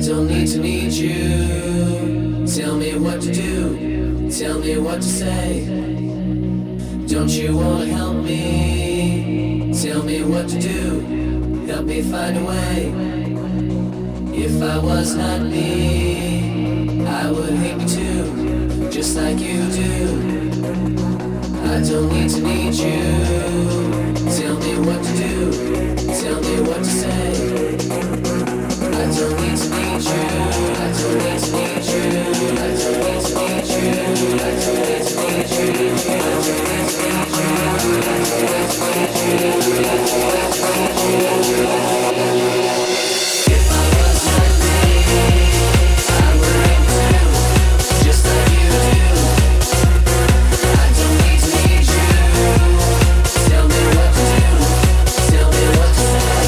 don't need to need you. Tell me what to do, tell me what to say. Don't you wanna help me? Tell me what to do, help me find a way. If I was not me, I would hate me too, just like you do. I don't need to need you. Tell me what to do, tell me what to say. I don't need to need you. I don't need to need you. I don't need to need you. I don't need to need you. I don't need to need you. I don't need to need you. I don't need to need you. If I was not me, I would hate too, just like you do. I don't need to need you. Tell me what to do. Tell me what to say.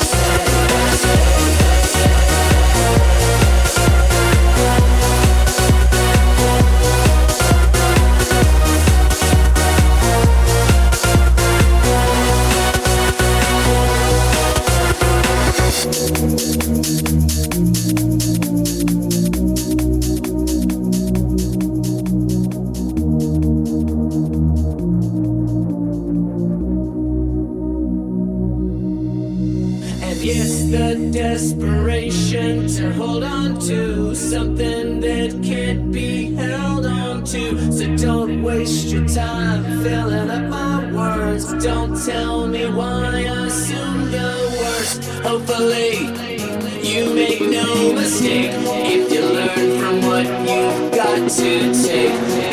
The desperation to hold on to something that can't be held on to. So don't waste your time filling up my words. Don't tell me why I assume the worst. Hopefully you make no mistake if you learn from what you've got to take.